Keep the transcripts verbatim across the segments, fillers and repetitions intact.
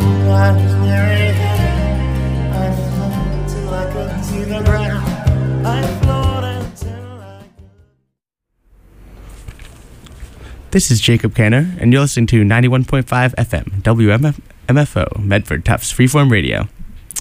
I was very high. I floated till I couldn't see the ground. I floated till I could. This is Jacob Canner, and you're listening to ninety-one point five F M, W M F O, Medford Tufts Freeform Radio.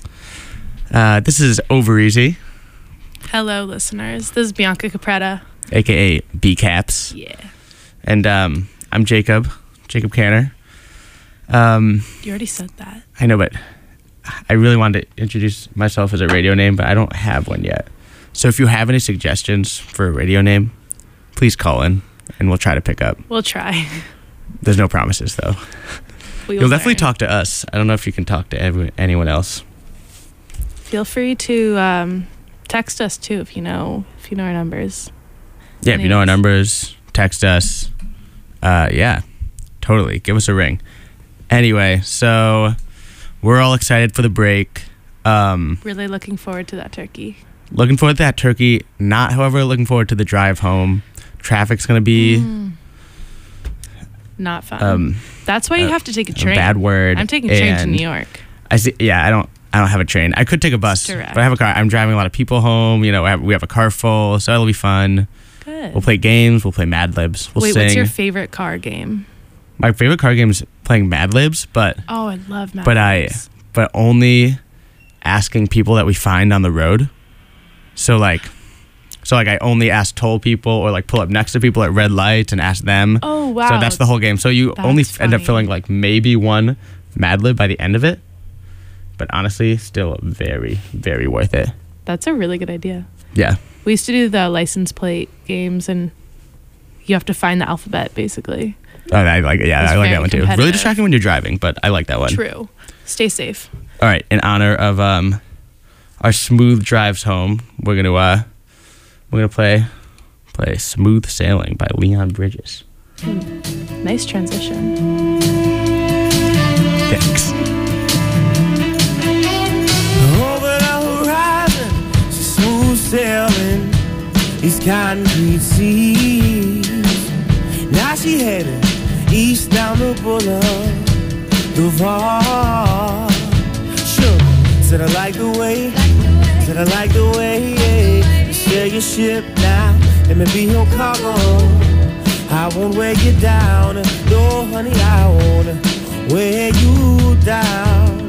Uh, this is Over Easy, Hello, listeners. This is Bianca Capretta. a k a. B-Caps. Yeah. And um, I'm Jacob, Jacob Canner. Um, You already said that. I know, but I really wanted to introduce myself as a radio name, but I don't have one yet. So if you have any suggestions for a radio name, please call in, and we'll try to pick up. We'll try. There's no promises, though. We'll You'll definitely learn. talk to us. I don't know if you can talk to every, anyone else. Feel free to um, text us too if you know if you know our numbers. Yeah, if you know our Anyways. numbers, text us. Uh, yeah, totally. Give us a ring. Anyway, so we're all excited for the break. Um, Really looking forward to that turkey. looking forward to that turkey. Not, however, looking forward to the drive home. Traffic's going to be Mm. Not fun. um, That's why you uh, have to take a a train. bad word. I'm taking a train to and New York. I see. Yeah, I don't. I don't have a train. I could take a bus, Direct. but I have a car. I'm driving a lot of people home. You know, I have, we have a car full, so it'll be fun. Good. We'll play games. We'll play Mad Libs. We'll Wait, sing. what's your favorite car game? My favorite card game is playing Mad Libs, but Oh, I love Mad but I Libs. but only asking people that we find on the road. So like, so like I only ask toll people or like pull up next to people at red lights and ask them. Oh, wow. So that's the whole game. So you only That's f- end up funny. filling like maybe one Mad Lib by the end of it. But honestly, still very, very worth it. That's a really good idea. Yeah. We used to do the license plate games, and you have to find the alphabet, basically. Oh, I like yeah, It's I like very that one too. Really competitive. distracting when you're driving, but I like that one. True. Stay safe. All right, in honor of um our smooth drives home, we're gonna uh we're gonna play play Smooth Sailing by Leon Bridges. Nice transition. Thanks. Over the horizon, she's smooth sailing these concrete seas. Now she headed east down the boulevard. Sure, said I like the way, said I like the way you sail your ship now. Let me be your cargo. I won't wear you down, no honey, I won't wear you down.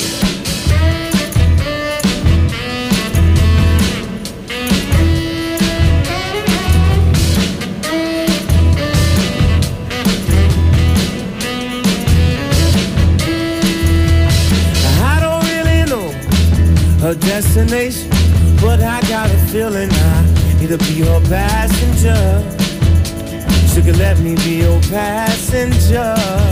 I don't really know her destination, but I got a feeling I need to be her passenger. She could let me be your passenger.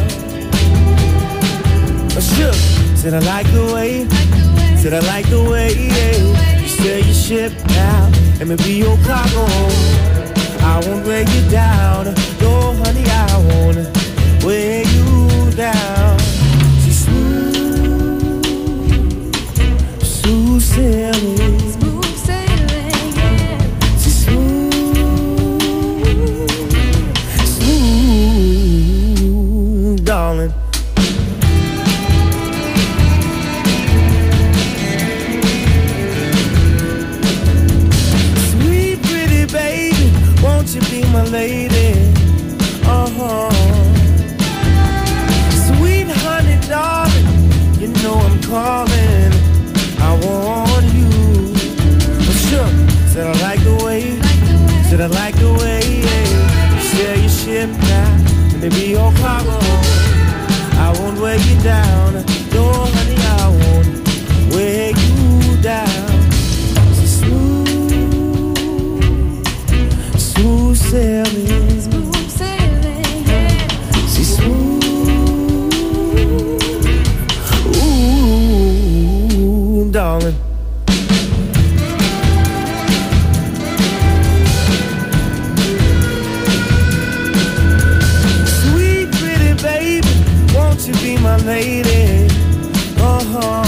Oh, sure, said I like the way, said I like the way you sail your ship now. Let me be your cargo. I won't wear you down, no honey, I won't wear you down. She's smooth, smooth sailing. Smooth sailing, yeah. She's smooth, smooth, darling. Sweet, pretty baby, won't you be my lady? Uh-huh. Sweet honey, darling, you know I'm calling. I want you. Well, sure, said I like the way, said I like the way you sail your ship now. Let me be your cargo. I won't wear you down. No, honey, I won't wear you down. She's smooth, smooth sailing. Smooth sailing, yeah. She's smooth, ooh, darling. Sweet, pretty baby, won't you be my lady? Uh-huh.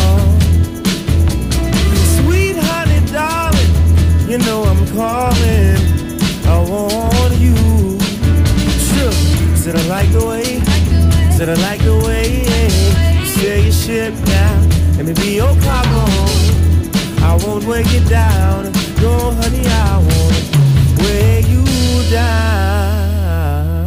Sweet honey, darling, you know I'm calling. I want you. Sure, said I like the way, said I like the way you sail your ship now. Let me be your cargo. I won't weigh you down. No, honey, I won't weigh you down.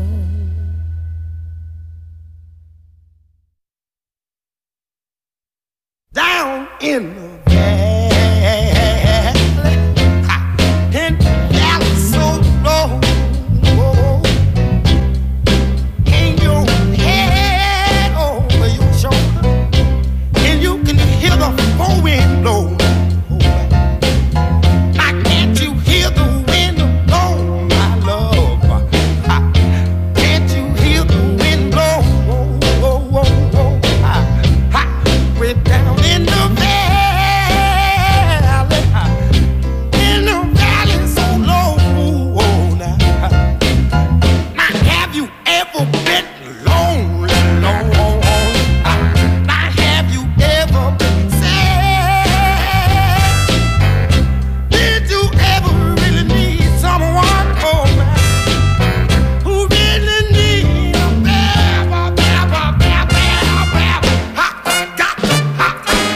Down in the valley, in the valley so low, in your head over your shoulder, and you can hear the four wind blow. Now can't you hear the wind blow, my love? Can't you hear the wind blow? Way down in the valley, in the valley so low. Now, now have you ever been lonely, lonely? Now have you ever been sad? Did you ever really need someone, oh man, who really need a bab, a bab, a bab, bab, bab? Ha, got to, ha,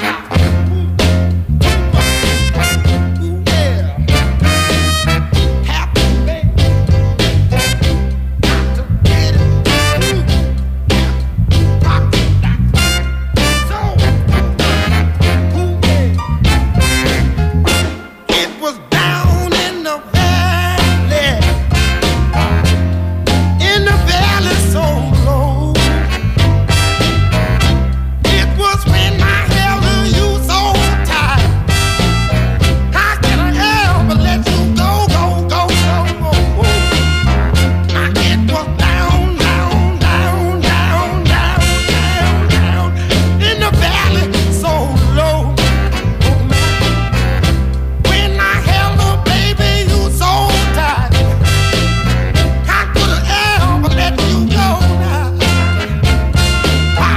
ooh, yeah. Happy baby, got to get it, ooh, rock it, so, ooh, yeah. It was down in the valley, in the valley so low. It was when I held you so tight. How can I ever let you go, go, go, go? Now it was down, down, down, down, down, down, down in the valley so low. When I held her, baby, you so tight. How could I ever let you go now? Ah,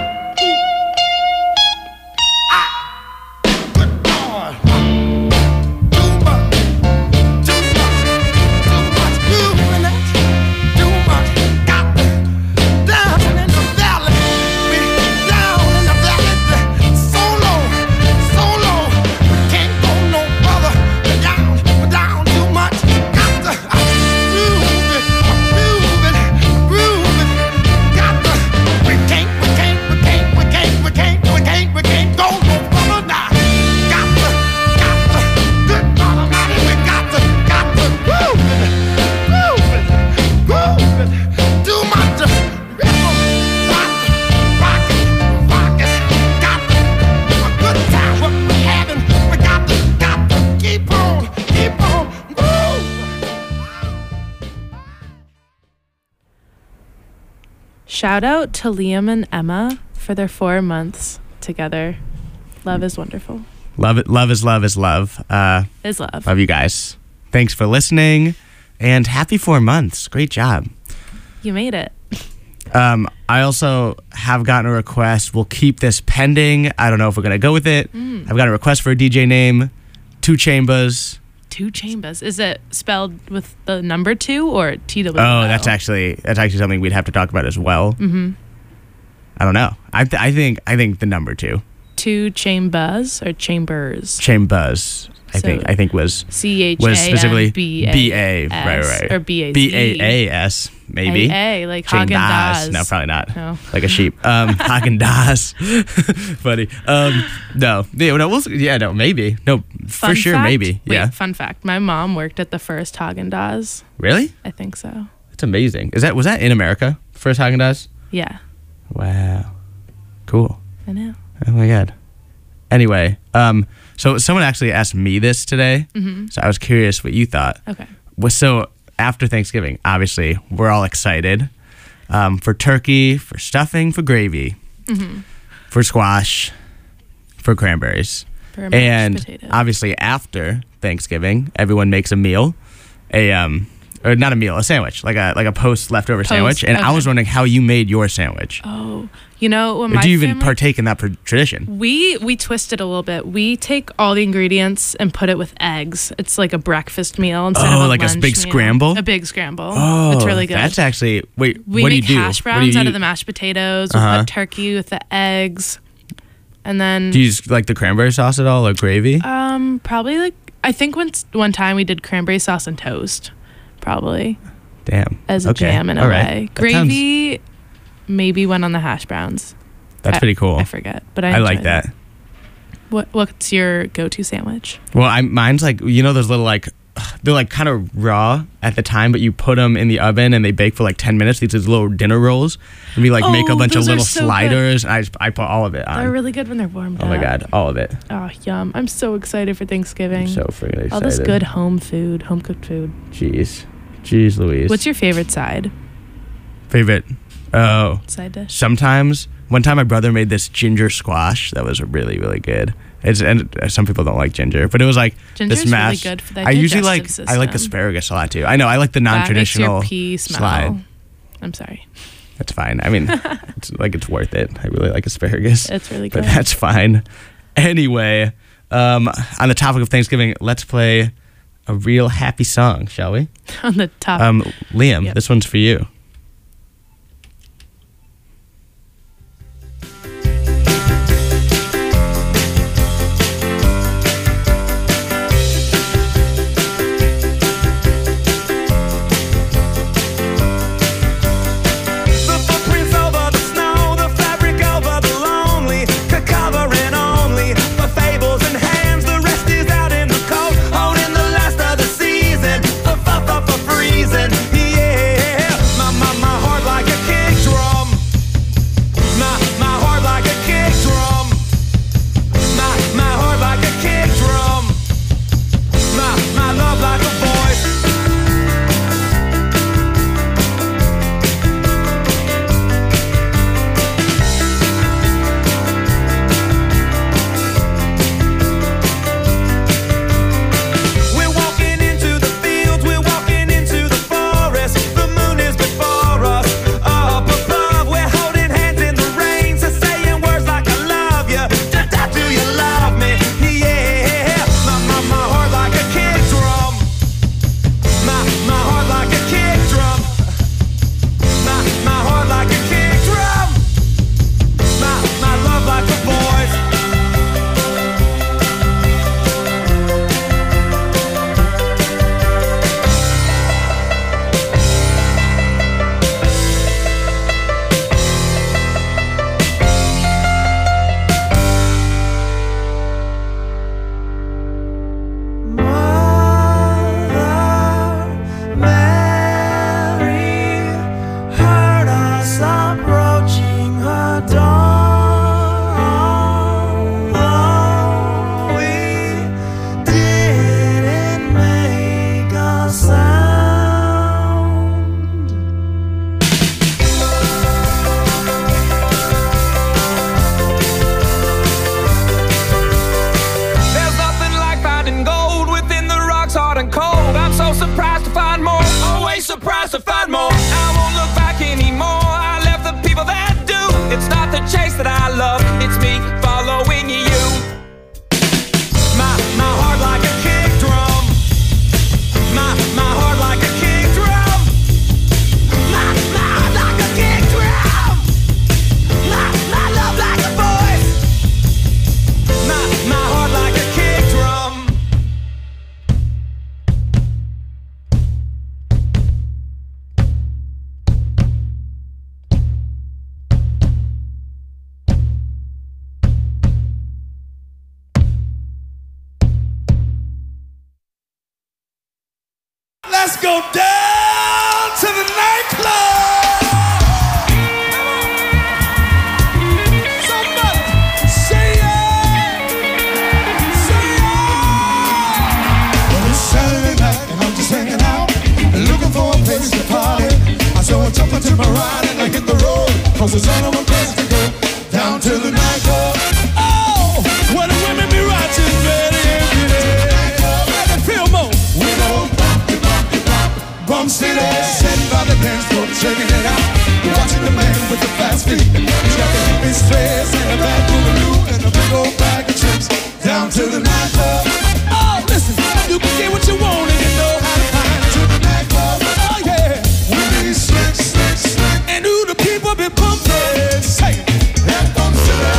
good Lord. Too much, too much, too much moving it, too much. Got down in the valley, we down in the valley, so low, so low. We can't go no further. We're down, we're down too much. Got to move it, move it, move it. Got to, we can't, we can't, we can't, we can't, we can't, we can't, we can't go no further now. Got to, got to, good God Almighty, we got to, got to move it, move it, move it. Too much rhythm, rock it, rock it, rock it. Got to, a good time what we having. We got to, got to keep on, keep on, move. Shout out to Liam and Emma for their four months together. Love is wonderful. Love it. Love is love is love. Uh, Is love. love you guys. Thanks for listening, and happy four months. Great job. You made it. Um, I also have gotten a request. We'll keep this pending. I don't know if we're gonna go with it. Mm. I've got a request for a D J name, Two Chambers. Two chambers. Is it spelled with the number two or T W? Oh, that's actually that's actually something we'd have to talk about as well. Mm-hmm. I don't know. I th- I think I think the number two, Two chambers or chambers. Chambers. I So- think I think was C H was specifically A B B A. Right, right. Or B A Z. B A A S maybe. A A, like Chambers. Haagen-Dazs. No, probably not. No. Like a sheep. Um, Haagen-Dazs. Funny. Um, no. Yeah, no, we'll, yeah, no, maybe. No, for Fun sure, fact? maybe. Wait, Yeah. fun fact. My mom worked at the first Haagen-Dazs. Really? I think so. That's amazing. Is that was that in America? First Haagen-Dazs? Yeah, Wow. Cool. I know. Oh my god. Anyway, um, so someone actually asked me this today, Mm-hmm. so I was curious what you thought. Okay. Well, so after Thanksgiving, obviously we're all excited um, for turkey, for stuffing, for gravy, Mm-hmm. for squash, for cranberries, For mashed and potatoes. obviously after Thanksgiving, everyone makes a meal, a um, or not a meal, a sandwich, like a like a post leftover Post, sandwich. And I okay. was wondering how you made your sandwich. Oh, you know, when Or my do you even family, partake in that pr- tradition? we we twist it a little bit. We take all the ingredients and put it with eggs. It's like a breakfast meal instead Oh, of a like a lunch big meal. scramble? A big scramble. Oh, it's really good. That's actually wait. we what do make you do? hash What do browns you out use? of the mashed potatoes. We'll Uh-huh. put turkey with the eggs. And then Do you use like the cranberry sauce at all or gravy? um probably like I think once one time we did cranberry sauce and toast, probably Damn. as a Okay. jam in a All right. way. That sounds- Gravy maybe went on the hash browns. That's I- pretty cool. I forget, but I I like enjoyed it. that. What what's your go-to sandwich? Well, I mine's like you know those little like they're like kind of raw at the time, but you put them in the oven and they bake for like ten minutes. These are little dinner rolls, and we like make a Oh, bunch of those are little so good. sliders. And I just I put all of it on. They're really good when they're warmed oh up. my god, all of it. Oh, yum. I'm so excited for Thanksgiving. I'm so freaking excited. All this good home food, home cooked food. Jeez, jeez, Louise. What's your favorite side? favorite? Oh, Side dish? sometimes one time my brother made this ginger squash that was really really good. It's and some people don't like ginger, but it was like Ginger's this mash. really good for the I usually like digestive I like system. asparagus a lot too. I know I like the That makes your non-traditional pee smell. slide. I'm sorry. That's fine. I mean, it's like it's worth it. I really like asparagus. It's really But good. that's fine. Anyway, um, on the topic of Thanksgiving, let's play a real happy song, shall we? On the top. Um, Liam, Yep. this one's for you. The footprints over the snow, the fabric over the lonely, could cover it only for fables and hands. The rest is out in the cold, holding the last of the season, for for for for freezing. Yeah, my my my heart like a kick drum, my my heart like a kick drum, my my heart like a kick drum, my my love like a voice. We're walking into the fields, we're walking into the forest. The moon is before us, up above. We're holding hands in the rain, so saying words like I love you. Da da, do you love me? Yeah, my my my heart like a kick drum. My my heart like a kick drum. My my heart like a kick drum. My my love like a voice. Mother Mary heard us approaching her door. We didn't make a sound. There's nothing like finding gold within the rocks, hard and cold. I'm so surprised to find more, always surprised to find more. I won't look back anymore. I left the people that do. It's not the chase that I love, it's me following you. My my heart like a kick drum. My my heart like a kick drum. My my heart like a kick drum. My my love like a voice. My, my heart like a kick drum. Let's go down to the nightclub. Somebody say yeah. Say yeah. Well, it's Saturday night and I'm just hanging out, looking for a place to party. I saw a jump into my ride and I hit the road, cause it's all over place to go. Down to the nightclub. Oh, where the women be watching ready every day. Let them feel more. We go bump, bump, bump, bump city. Sitting by the dance floor, checking it out. Watching the man with the fast feet. He's got the hippie stress and a bad boogaloo and a big old bag of tricks. Down to the nightclub. Oh, listen, you can get what you want and you know how to find it. To the nightclub. Oh, yeah. We be slick, slick, slick. And who the people be pumping? Say, That bump city.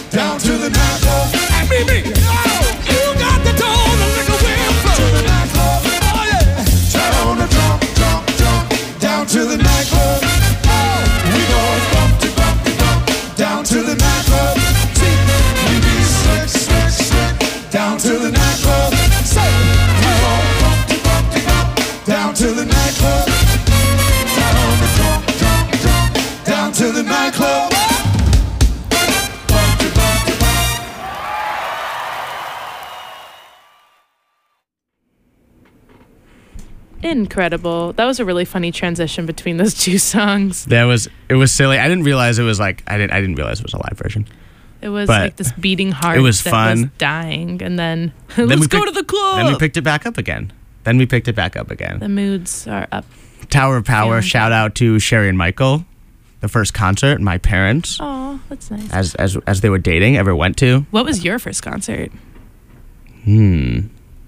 down to the nightclub. Hey, me, me, oh, you got the door, the liquor will flow. To the nightclub, oh yeah. Turn on the drum, drum, drum, down to the nightclub. Oh, we go bump to bump to bump, down to the nightclub. See, we be slick, slick, slick, down to the nightclub. Say, we go bump to bump to bump, down to the nightclub. Turn on the drum, drum, drum, down to the nightclub. Incredible. That was a really funny transition between those two songs. That was it was silly. I didn't realize it was like I didn't I didn't realize it was a live version. It was But like this beating heart it was that fun. was dying, and then, Then let's we go picked- to the club. Then we picked it back up again. Then we picked it back up again. the moods are up. Tower of Power. Feeling Shout out to Sherry and Michael, the first concert my parents, Oh, that's nice. as as as they were dating, ever went to. What was your first concert? Hmm.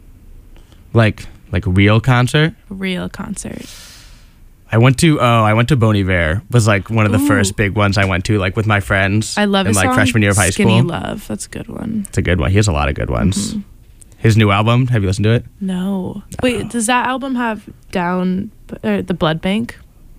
Like like real concert. Real concert. I went to oh I went to Bon Iver. Was like one of the Ooh. first big ones I went to, like with my friends. I love in his like song, freshman year of high Skinny school. Love. That's a good one. It's a good one. He has a lot of good ones. Mhm. His new album. Have you listened to it? No. Wait, does that album have Down or the Blood Bank?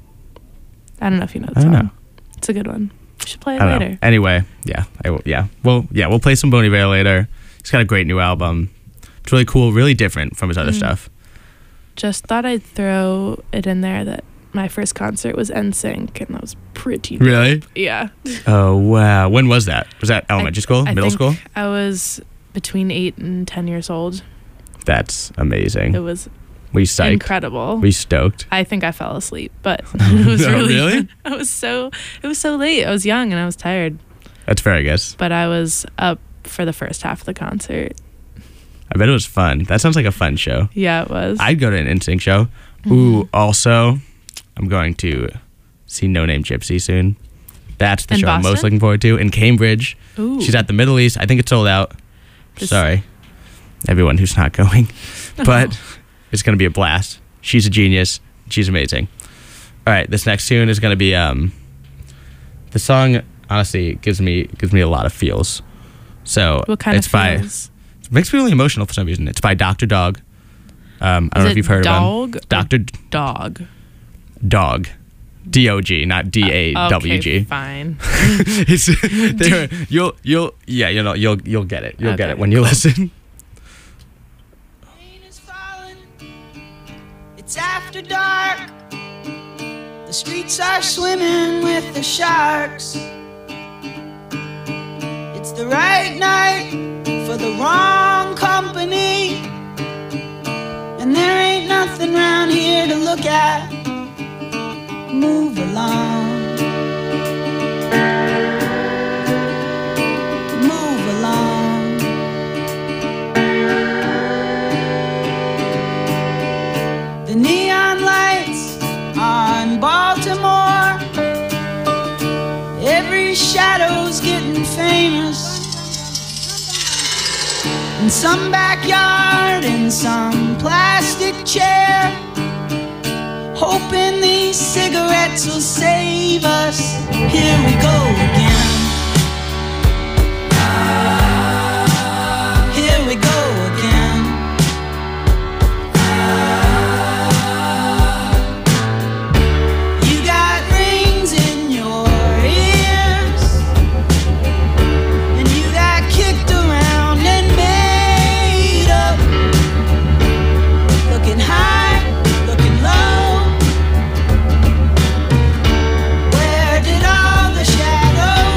I don't know if you know the I don't song. know. It's a good one. We should play it I don't later. know. Anyway, yeah, I will, yeah. Well, yeah, we'll play some Bon Iver later. He's got a great new album. It's really cool, really different from his other Mm. stuff. Just thought I'd throw it in there that my first concert was N Sync, and that was pretty dope. Really? Yeah. Oh wow. When was that? Was that elementary school? I Middle think school? I was between eight and ten years old. That's amazing. It was We psyched. incredible. We stoked. I think I fell asleep, but it was No, really, really? I was so it was so late. I was young and I was tired, That's fair, I guess. but I was up for the first half of the concert. I bet it was fun. That sounds like a fun show. Yeah, it was. I'd go to an N Sync show. Mm-hmm. Ooh, also, I'm going to see No Name Gypsy soon. That's the In show I'm most Boston? looking forward to. In Cambridge. Ooh. She's at the Middle East. I think it's sold out. Just- Sorry, everyone who's not going. But it's going to be a blast. She's a genius. She's amazing. All right, this next tune is going to be um, the song. Honestly, gives me gives me a lot of feels. So What kind it's of by feels? it makes me really emotional for some reason. It's by Doctor Dog. Um, I don't Is know it if you've heard Dog of him. Doctor Dog. Dog, D O G, not D A W G. Okay, fine. It's there. You'll you'll yeah you know you'll you'll get it. You'll get Okay, it when you listen. Rain is falling. It's after dark. The streets are swimming with the sharks. It's the right night for the wrong company. And there ain't nothing round here to look at. Move along. Move along. The neon lights on Baltimore. Every shadow's getting famous. In some backyard, in some plastic chair, hoping these cigarettes will save us. Here we go again. Here we go again. You got rings in your ears, and you got kicked around and made up. Looking high, looking low. Where did all the shadows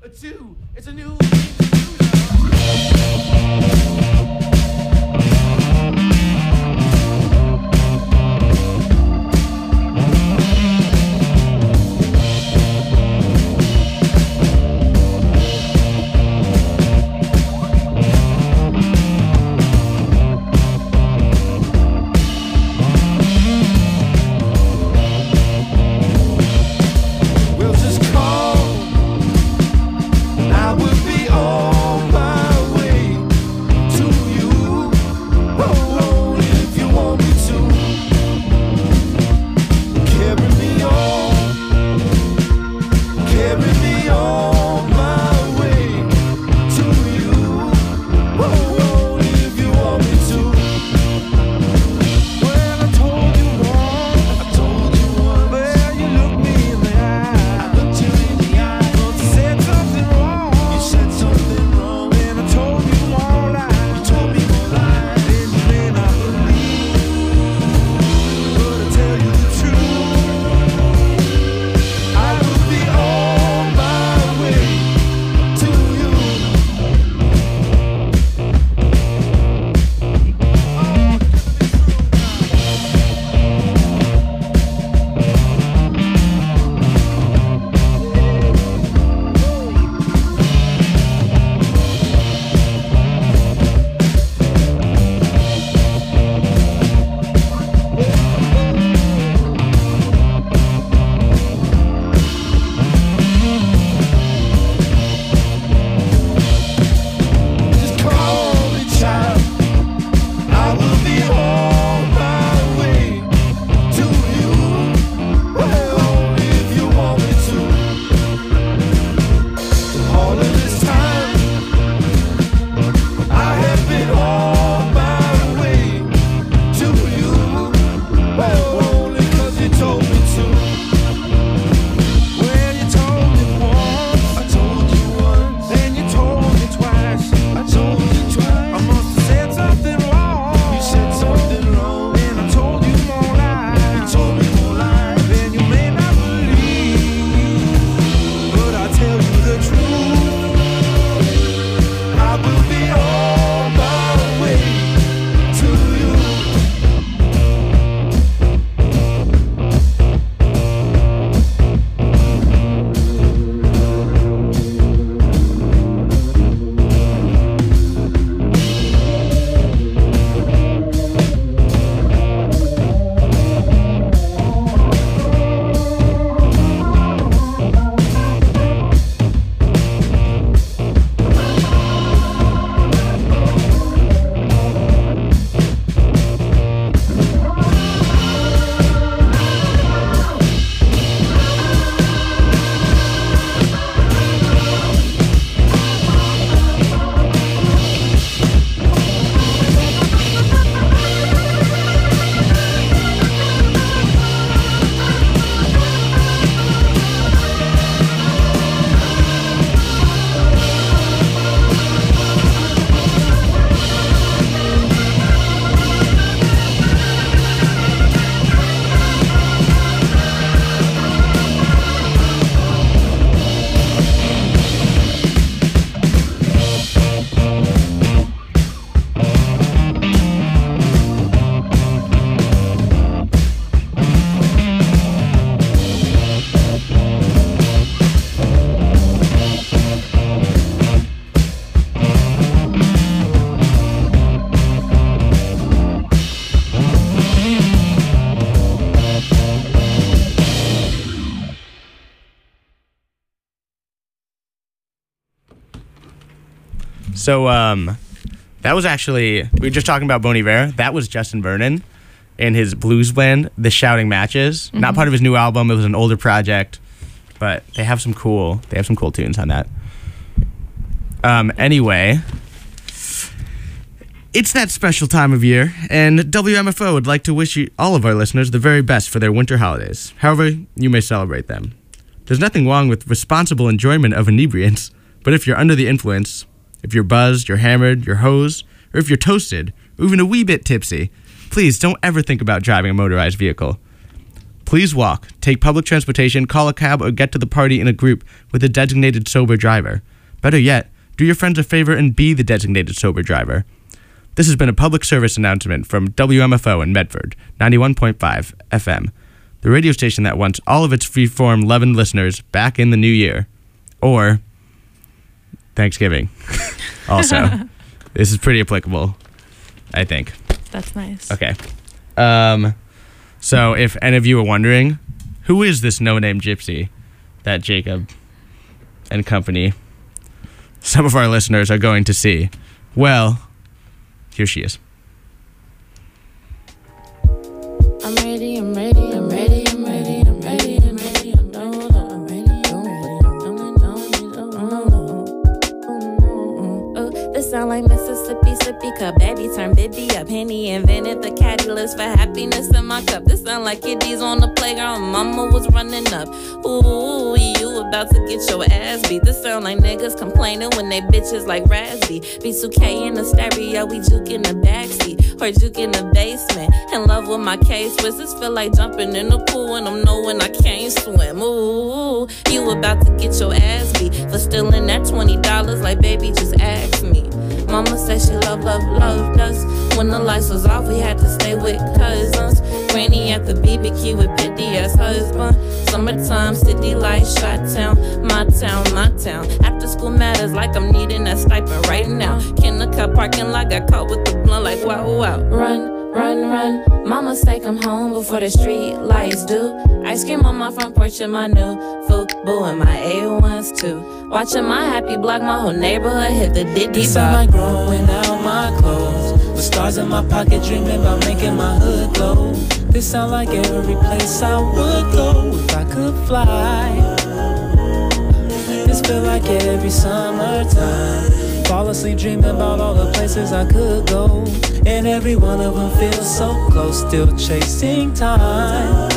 a two, it's a new. We'll just call. I will be on my way to you. Oh, if you want me to, carry me on, carry me on my way to you. Oh, if you want me to. Well, I told you once, I told you once. Well, you looked me in the eye, I looked you in the eye. But you said something wrong. You said something wrong. And I told you one lie. You told me one lie. And you may not believe, but I tell you the truth. I will be on my way to you. Just call me, child. I will be on my way to you. Well, if you want me to. All of this time, I have been on my way to you. Well, only 'cause you told me to. Well, you told me once, I told you once. Then you told me twice, I told you twice. I must have said something wrong. You said something wrong. And I told you more lies. You told me more lies. Then you may not believe, but I tell you the truth. I will be on my way to you. So um, that was actually, we were just talking about Bon Iver. That was Justin Vernon and his blues band, The Shouting Matches. Not part of his new album. It was an older project, but they have some cool, they have some cool tunes on that. Um, anyway, it's that special time of year, and W M F O would like to wish you, all of our listeners, the very best for their winter holidays, however you may celebrate them. There's nothing wrong with responsible enjoyment of inebriants, but if you're under the influence, if you're buzzed, you're hammered, you're hosed, or if you're toasted, or even a wee bit tipsy, please don't ever think about driving a motorized vehicle. Please walk, take public transportation, call a cab, or get to the party in a group with a designated sober driver. Better yet, do your friends a favor and be the designated sober driver. This has been a public service announcement from W M F O in Medford, ninety-one point five F M, the radio station that wants all of its freeform Levin listeners back in the new year. Or Thanksgiving. Also, this is pretty applicable, I think. That's nice. Okay. Um... So if any of you are wondering, who is this no-name gypsy that Jacob and company, some of our listeners are going to see? Well, here she is. I'm ready, I'm ready, I'm ready, I'm ready, I'm ready, I'm ready, I'm ready, I'm ready, I'm this sound like Mississippi sippy cup. Baby turn Bibby up. Henny invented the catalyst for happiness in my cup. This sound like kiddies on the playground. Mama was running up. Ooh, you about to get your ass beat. This sound like niggas complaining when they bitches like Raspy. B two K in the stereo, we juke in the backseat or juke in the basement. In love with my K-Swiss. This feel like jumping in the pool and I'm knowing I can't swim. Ooh, you about to get your ass beat for stealing that twenty dollars. Like baby, just ask me. Mama said she love, love, loved us. When the lights was off, we had to stay with cousins. Granny at the B B Q with petty ass husband. Summertime, city lights, shot town, my town, my town. After school matters like I'm needing that stipend right now. Kindergarten parking lot, got caught with the blunt like wow, wow. Run, run, run. Mama say come home before the street lights do. Ice cream on my front porch and my new Fubu and my A ones too. Watching my happy block, my whole neighborhood hit the diddy This sound like growing out my clothes, with stars in my pocket, dreaming about making my hood glow. This sound like every place I would go if I could fly. This feel like every summertime. Fall asleep dreaming about all the places I could go, and every one of them feels so close, still chasing time.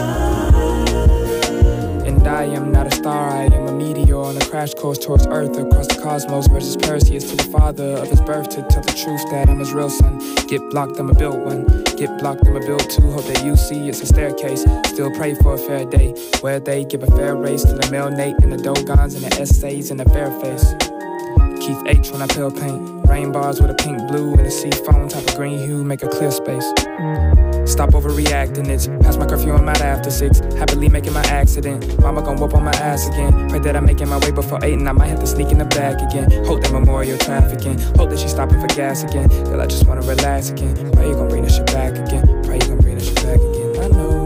And I am not a star, I am a meteor on a crash course towards Earth, across the cosmos, versus Perseus to the father of his birth, to tell the truth that I'm his real son. Get blocked, I'ma build one. Get blocked, I'ma build two. Hope that you see it's a staircase. Still pray for a fair day, where they give a fair race to the male Nate and the Dogons and the essays and the fair face. Keith H when I pale paint. Rain bars with a pink blue and a sea foam type of green hue, make a clear space. Stop overreacting, it's past my curfew, I'm out after six. Happily making my accident. Mama gon' whoop on my ass again. Pray that I'm making my way before eight and I might have to sneak in the back again. Hope that memorial trafficking. Hope that she's stopping for gas again. Girl, I just wanna relax again. Pray you gon' bring this shit back again. Pray you gon' bring this shit back again. I know.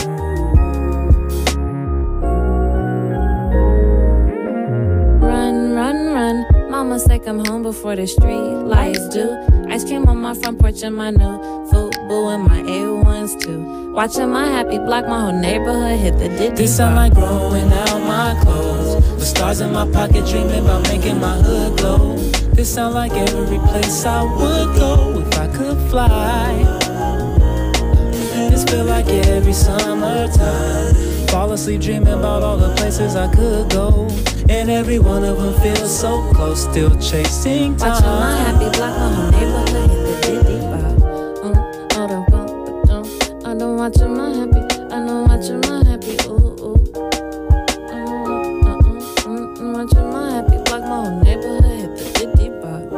Run, run, run. Mama say come home before the street lights do. Ice cream on my front porch and my new Fubu and my A ones too. Watching my happy block, my whole neighborhood hit the diddy. This sound like growing out my clothes, with stars in my pocket, dreaming about making my hood glow. This sound like every place I would go if I could fly. This feel like every summertime. Fall asleep dreaming about all the places I could go, and every one of them feels so close, still chasing time. Watching my happy block, my whole neighborhood hit the diddy bop. Um, oh, the bump, but don't. I don't watching my happy, I know watching my happy, ooh, ooh. Uh, uh, uh, mm, mm, watching my happy block, my whole neighborhood hit the diddy bop.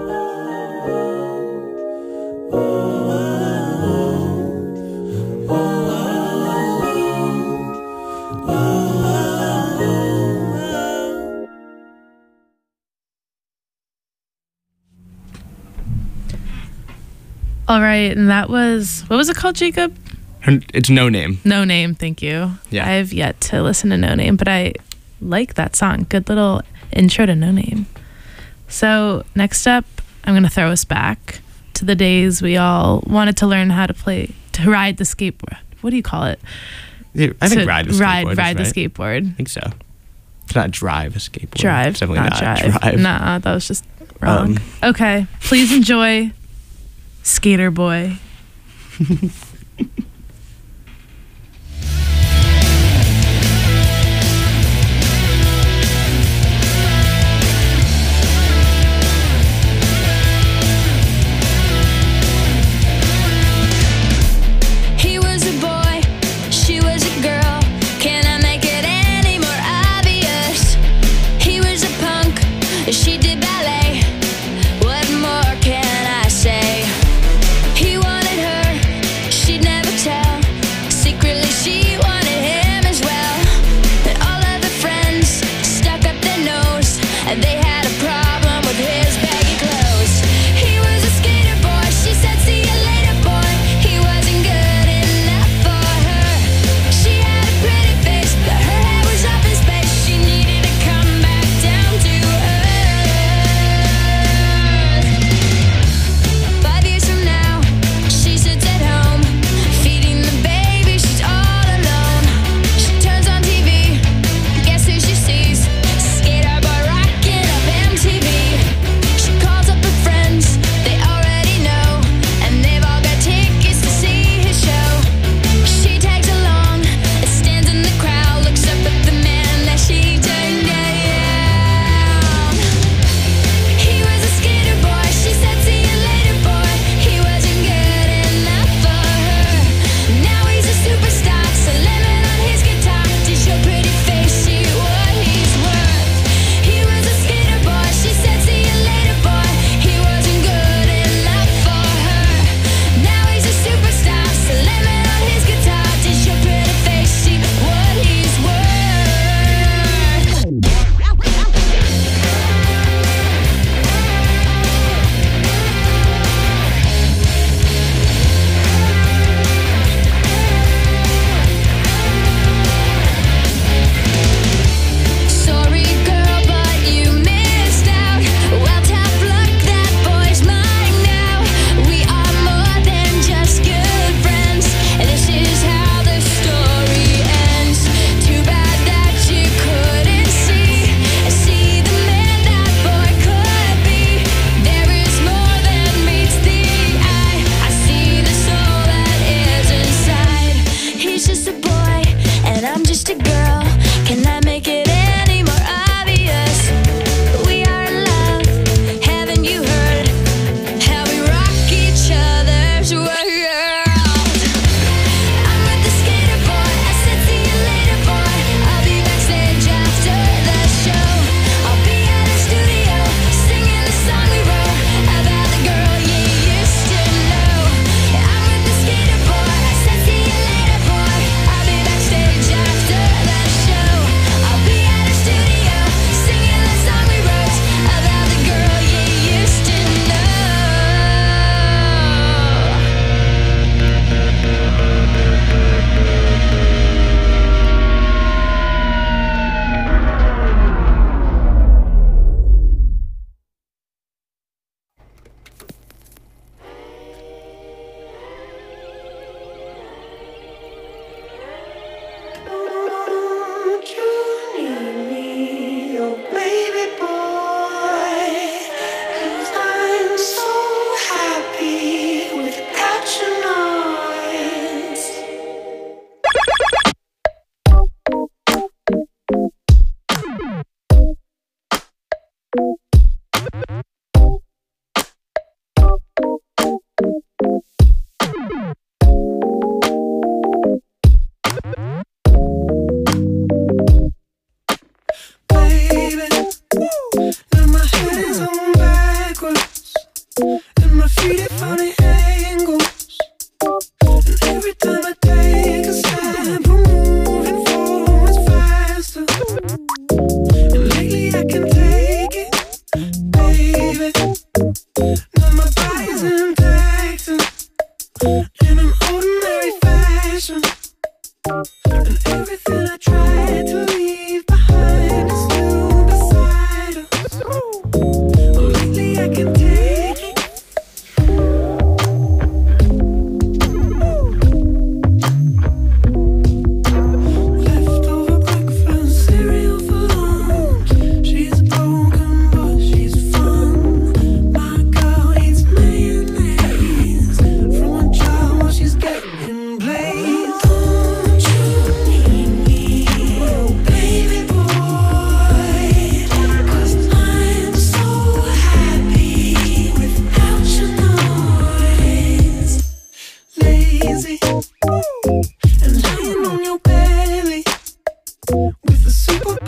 All right, and that was, what was it called, Jacob? Her, it's No Name. No Name, thank you. Yeah. I've yet to listen to No Name, but I like that song. Good little intro to No Name. So next up, I'm going to throw us back to the days we all wanted to learn how to play, to ride the skateboard. What do you call it? Yeah, I think To ride the skateboard. Ride, is ride the right. skateboard. I think so. It's not drive a skateboard. Drive, It's definitely not, not, drive. drive. Nah, that was just wrong. Um, Okay, please enjoy Skater Boy. He was a boy, she was a girl.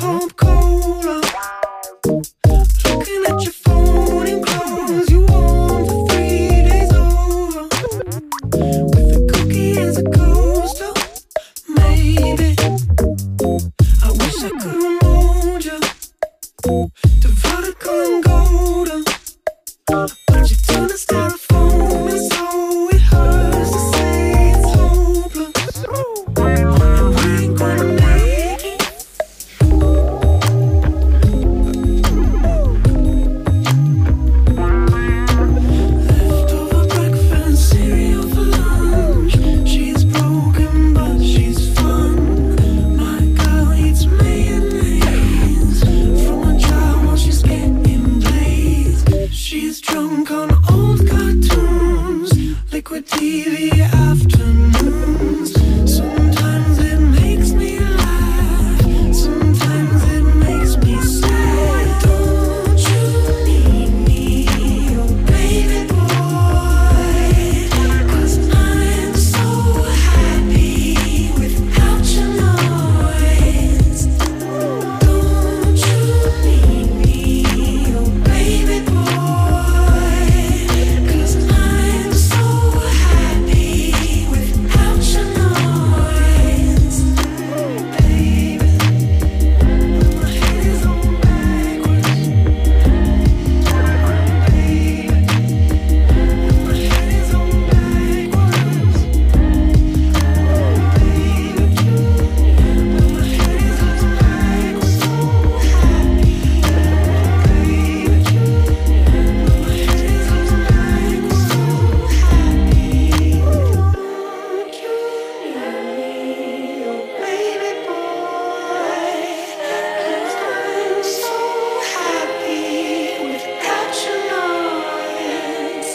Coca-Cola. Looking at your phone and clothes you wore for three days over. With a cookie as a coaster, maybe. I wish I could hold you to vertical and golden, but you turn to styrofoam and so it hurts to say it's hopeless. And we ain't gonna make it. Leftover breakfast, cereal for lunch. She's broken, but she's fun. My girl eats mayonnaise from a jar while she's getting blazed. She's drunk on old cartoons, liquid T V afternoons. Sometimes it makes me laugh, sometimes it makes me sad. Don't you need me, oh baby boy? 'Cause I'm so happy without your noise. Don't you need me, oh baby boy? 'Cause I'm so happy without your noise. Baby, my head is on backwards. Baby, my head is on backwards. Baby, my head is on backwards. So happy. Baby, my head is on backwards. So happy. Don't you need me, oh baby boy? 'Cause I'm so happy without your noise.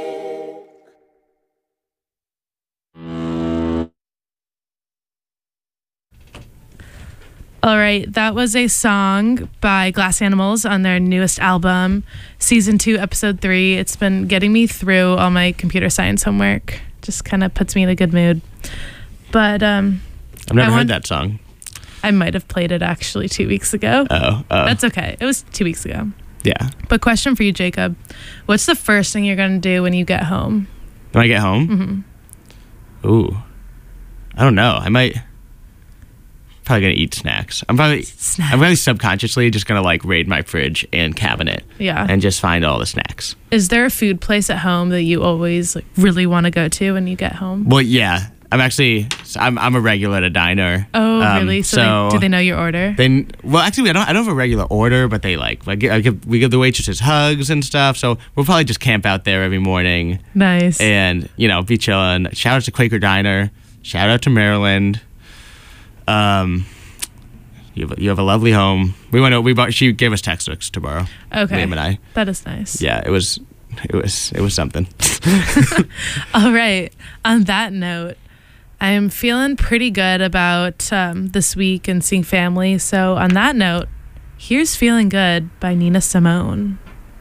All right, that was a song by Glass Animals on their newest album, Season two, Episode three. It's been getting me through all my computer science homework. Just kind of puts me in a good mood. But um, I've never I heard want- that song. I might have played it actually two weeks ago. Oh, oh. That's okay. It was two weeks ago. yeah. But question for you, Jacob. What's the first thing you're going to do when you get home? When I get home? Mm-hmm. Ooh. I don't know. I might probably gonna eat snacks. I'm probably Snacks. I'm probably subconsciously just gonna like raid my fridge and cabinet. Yeah. And just find all the snacks. Is there a food place at home that you always like really want to go to when you get home? Well, yeah. I'm actually I'm I'm a regular at a diner. Oh, Um, really? So, so they, do they know your order? Then, well, actually, I don't. I don't have a regular order, but they like. I give, I give, we give the waitresses hugs and stuff. So we'll probably just camp out there every morning Nice. and you know be chilling. Shout out to Quaker Diner. Shout out to Maryland. Um, you have, you have a lovely home. We went. We bought. She gave us textbooks to borrow. Okay. Liam and I. That is nice. Yeah, it was. It was. It was something. All right. On that note, I'm feeling pretty good about um, this week and seeing family. So on that note, here's Feeling Good by Nina Simone.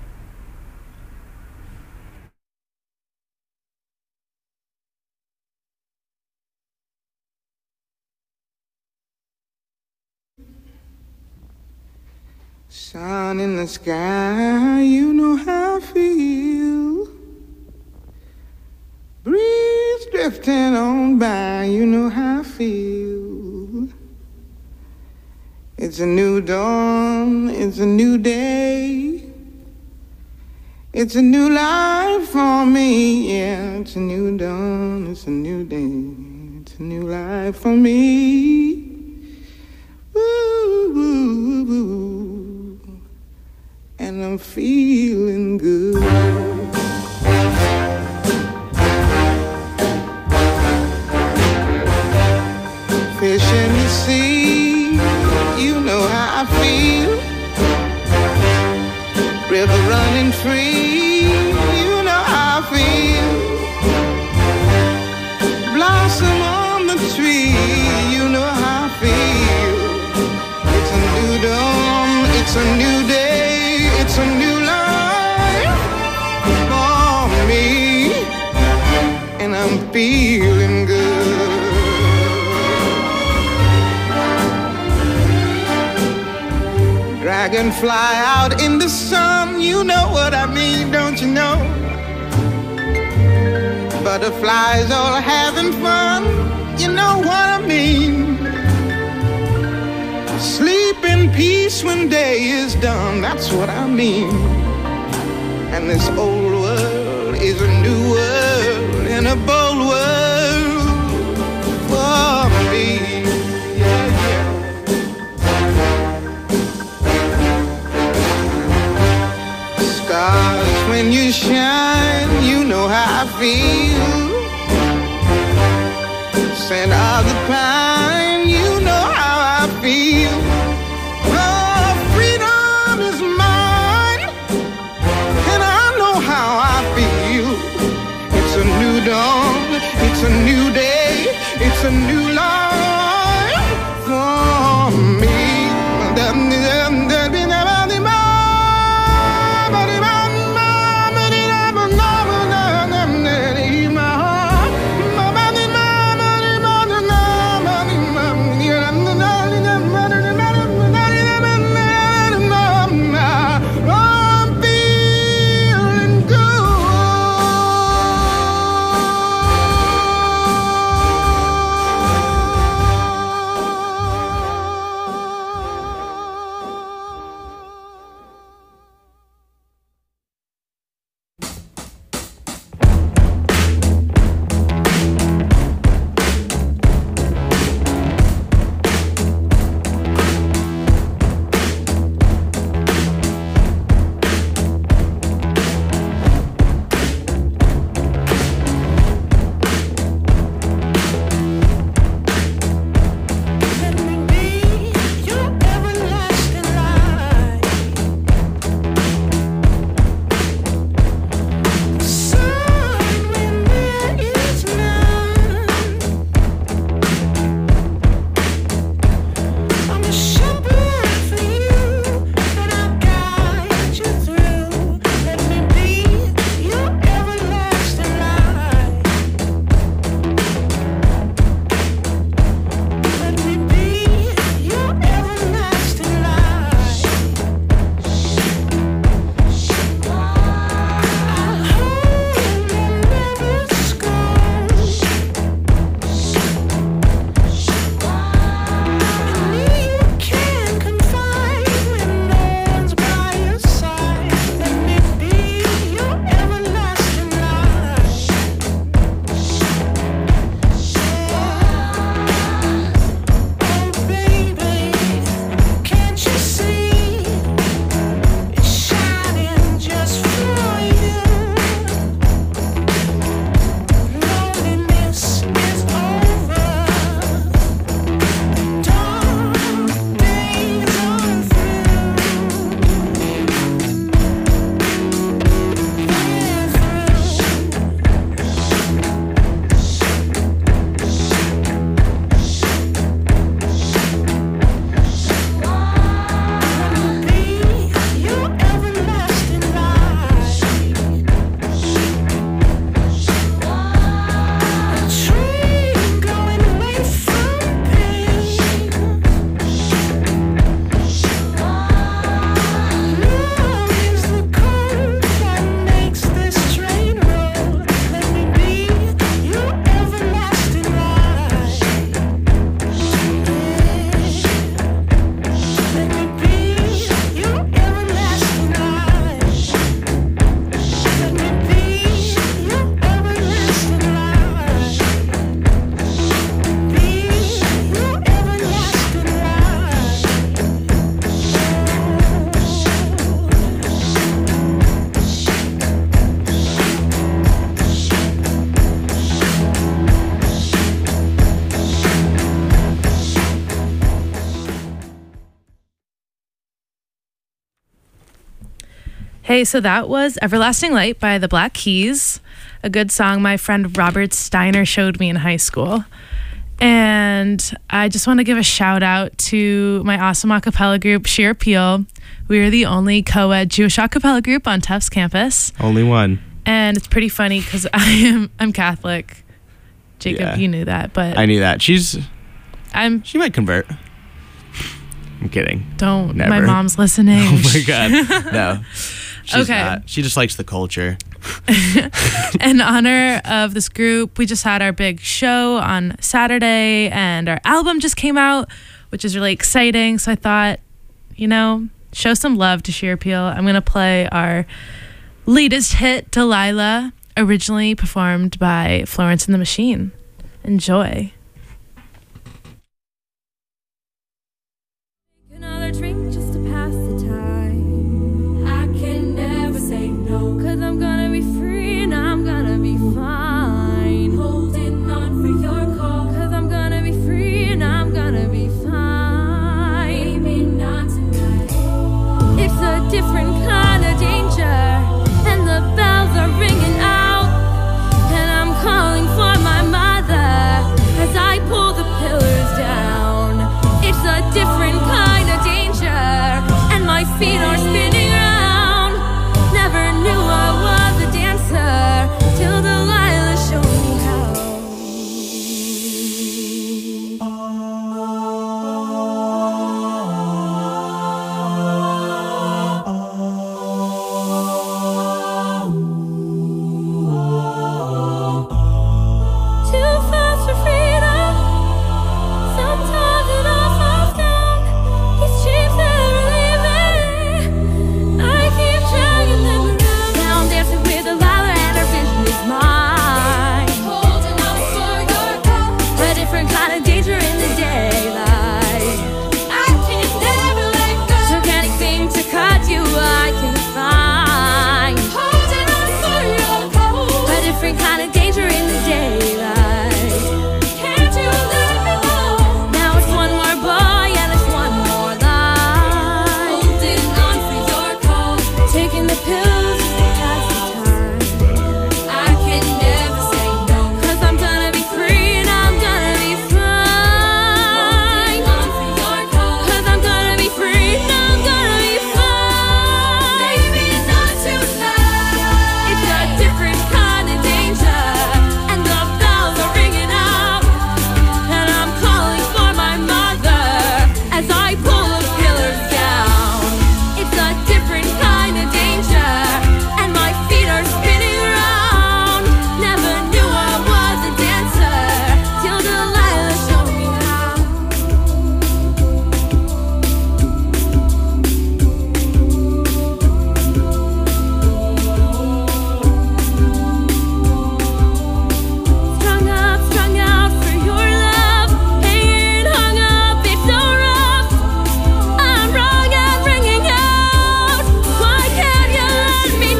Sun in the sky, you know how I feel. Breeze drifting on by, you know how I feel. It's a new dawn, it's a new day. It's a new life for me, yeah. It's a new dawn, it's a new day. It's a new life for me. Ooh, ooh, ooh. And I'm feeling good. Fish in the sea, you know how I feel. River running free, you know how I feel. Blossom on the tree, you know how I feel. It's a new dawn, it's a new day, it's a new life for me. And I'm feeling good. Dragonfly out in the sun, you know what I mean, don't you know? Butterflies all having fun, you know what I mean. Sleep in peace when day is done, that's what I mean. And this old world is a new world and a bold world for me. Yeah, yeah. Stars, when you shine, you know how I feel. Scent of the pine, you know how I feel. Oh, freedom is mine, and I know how I feel. It's a new dawn, it's a new day, it's a new life for me. Hey, so that was Everlasting Light by the Black Keys, a good song my friend Robert Steiner showed me in high school. And I just want to give a shout out to my awesome a cappella group, Sheer Appeal. We are the only co-ed Jewish a cappella group on Tufts campus. Only one. And it's pretty funny because I am I'm Catholic. Jacob, Yeah. you knew that, but I knew that. She's I'm she might convert. I'm kidding. Don't. Never. My mom's listening. Oh my god. No. She's Okay. not. She just likes the culture. In honor of this group, we just had our big show on Saturday, and our album just came out, which is really exciting. So I thought, you know, show some love to Sheer Peel. I'm going to play our latest hit, Delilah, originally performed by Florence and the Machine. Enjoy. Another drink just to pass the time. I can never say no, cause I'm gonna be free and I'm gonna be fine. Holding on for your call, cause I'm gonna be free and I'm gonna be fine. Maybe not tonight. It's a different kind of danger, and the bells are ringing out, and I'm calling for my mother as I pull the pillars down. It's a different kind of danger, and my feet are spinning around. Never knew I was a dancer till Delilah showed me how. Too fast for freedom. Sometimes it all falls down. These chains never leave me. I keep dragging them around. Now I'm dancing with Delilah and her vision is mine. Holding on for your call. A different kind of danger in the daylight. I can never let go. Took anything to cut you, I can find. Holding on for your call. A different kind of danger in the daylight. Can't you let me go? Now it's one more boy and it's one more lie. Holding on for your call. Taking the pills to pass the time. I can never say no, cause I'm gonna be free and I'm gonna be fine. Holding on for your call. Cause I'm gonna be free and I'm gonna be fine. Maybe not tonight. It's a different kind of danger, and the bells are ringing out, and I'm calling for my mother as I pull the pillars down. It's a different kind of danger, and my feet are spinning around. Never knew I was a dancer till Delilah showed me how. Strung up, strung out for your love, hanging hung up, it's so rough. I'm wrong and ringing out. Why can't you let me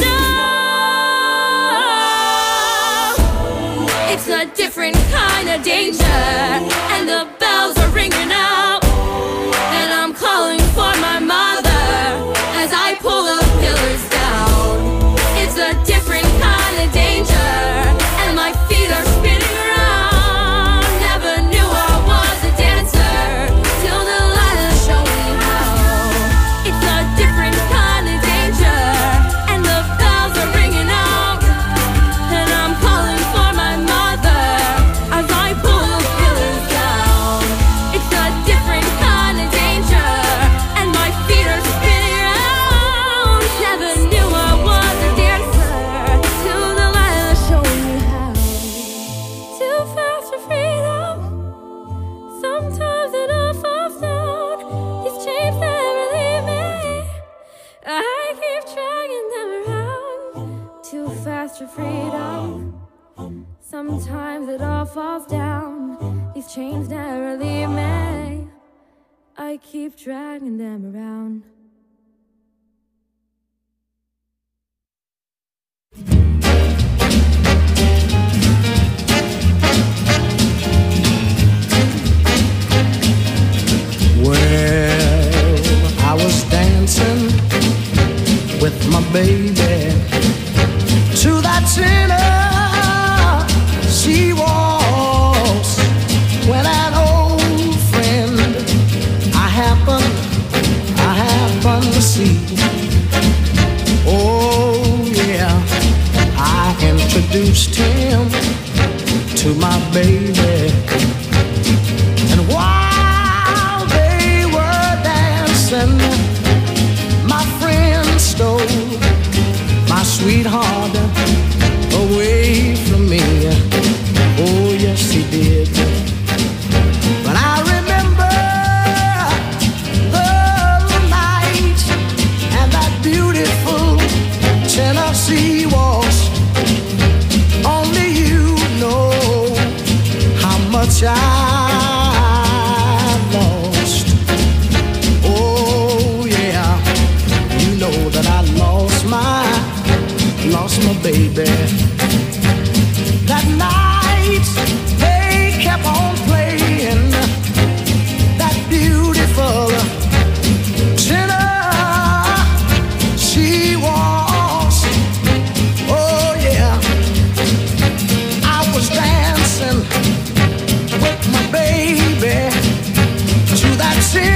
know? It's a different kind of danger, and the bells are ringing out, and I'm calling for my mother as I pull the pillars down. It's a different kind of danger, and my feet are spinning around. Never knew I was a dancer till Delilah showed me how. It's a different kind of danger, and the bells are ringing out, and I'm calling for my mother as I pull the pillars down. It's a different kind of danger, and my feet are spinning around. Never knew I was a dancer till Delilah showed me how. Too fast for freedom. Sometimes it all falls down. These chains never leave me. I keep dragging them around. Too fast for freedom. Sometimes it all falls down. These chains never leave me. I keep dragging them around. Well, I was dancing with my baby to that Tennessee waltz when an old friend I happened, I happened to see. Oh yeah, I introduced him to my baby, and while they were dancing sweetheart away from me. Oh, yes, he did. But I remember the night and that beautiful Tennessee waltz. Only you know how much I lost. Oh, yeah, you know that I lost my, lost my baby. That night they kept on playing that beautiful Tennessee waltz. Oh yeah, I was dancing with my baby to that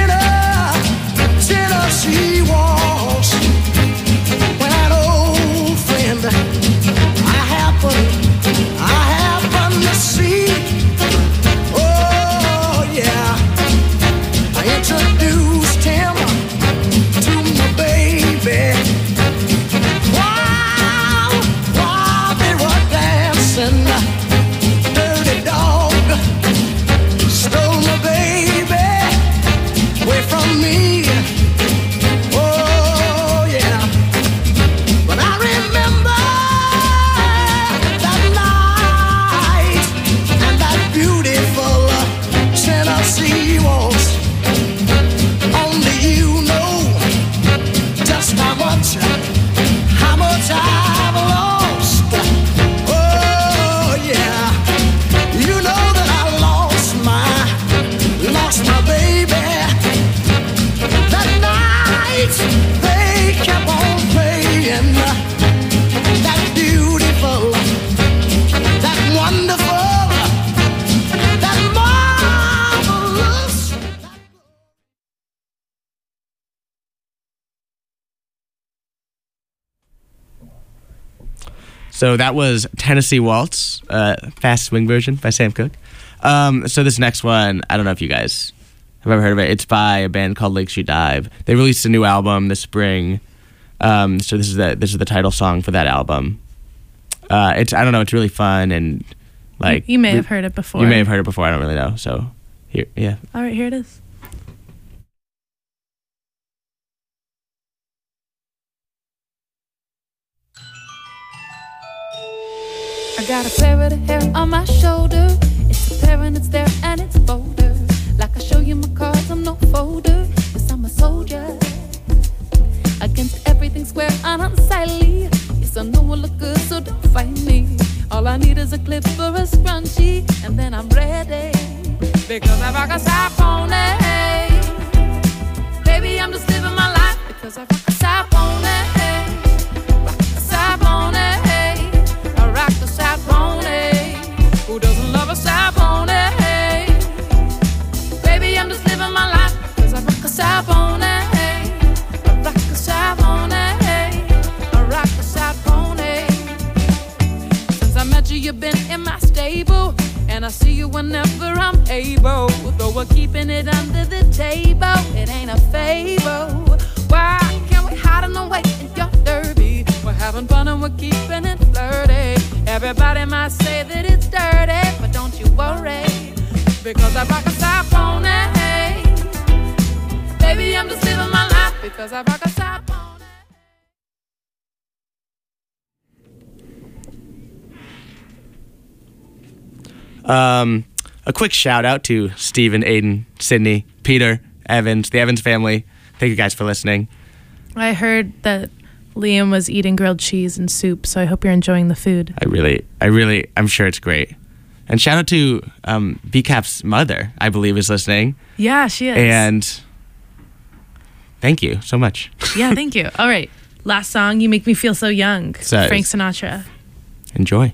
Tennessee waltz. When that old friend I happened I happened to see. Oh yeah, I introduced him to my baby. While, while they were dancing, dirty dog stole my baby away from me. Oh yeah, but I remember that night and that beautiful Tennessee waltz. Only you know just how much, how much I've lost. Oh yeah, you know that I lost my, lost my baby. That night they kept on playing that beautiful, that wonderful, that marvelous. So that was Tennessee Waltz, uh, fast swing version by Sam Cooke. Um, so this next one, I don't know if you guys have ever heard of it. It's by a band called Lake Street Dive. They released a new album this spring. Um, so this is the this is the title song for that album. Uh, it's I don't know. It's really fun and like You may have heard it before. You may have heard it before. I don't really know. So here, yeah. All right, here it is. I got a pair of the hair on my shoulder. It's a pair and it's there and it's bolder. Like I show you my cards, I'm no folder. Yes, I'm a soldier. Against everything square and unsightly. Yes, I know I look good, so don't fight me. All I need is a clip or a scrunchie, and then I'm ready. Because I rock a side pony. Baby, I'm just living my life. Because I rock a side pony. Rock a side pony. I rock the side pony. Who doesn't love a side pony? Baby, I'm just living my life. Because I rock a side pony. I rock a side pony. I rock a side pony. Since I met you, you've been in my stable. And I see you whenever I'm able. Though we're keeping it under the table, it ain't a favor. Why can't we hide in the way in your derby? We're having fun and we're keeping it flirty. Everybody might say that it's dirty, but don't you worry, because I rock a side pony. Baby, I'm just living my life because I rock a side pony. Um, a quick shout out to Stephen, Aiden, Sydney, Peter, Evans, the Evans family. Thank you guys for listening. I heard that Liam was eating grilled cheese and soup, so I hope you're enjoying the food. I really, I really, I'm sure it's great. And shout out to um, B CAP's mother, I believe, is listening. Yeah, she is. And thank you so much. Yeah, thank you. All right, last song, You Make Me Feel So Young, So- Frank Sinatra. Enjoy.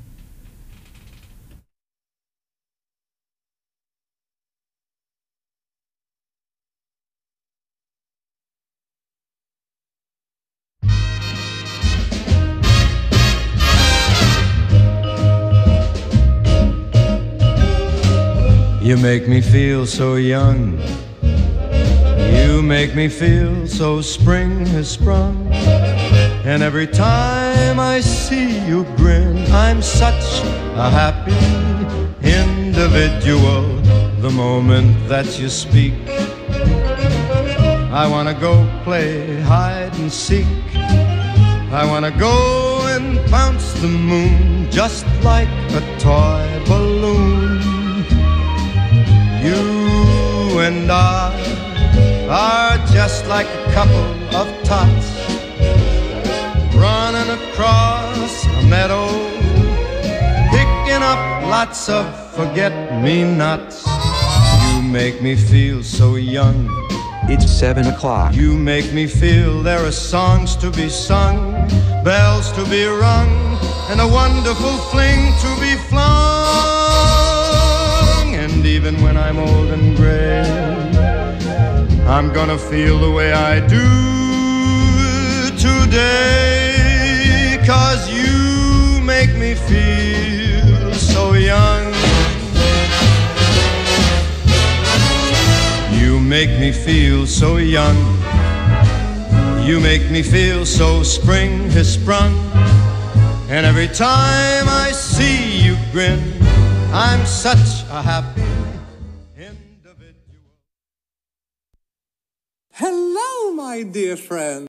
You make me feel so young. You make me feel so spring has sprung. And every time I see you grin, I'm such a happy individual. The moment that you speak, I wanna go play hide and seek. I wanna go and bounce the moon just like a toy balloon. You and I are just like a couple of tots running across a meadow, picking up lots of forget-me-nots. You make me feel so young. It's seven o'clock. You make me feel there are songs to be sung, bells to be rung, and a wonderful fling to be flung. And even when I'm old and gray, I'm gonna feel the way I do today, 'cause you make me feel so young. You make me feel so young. You make me feel so spring has sprung. And every time I see you grin, I'm such a happy individual. Hello, my dear friend.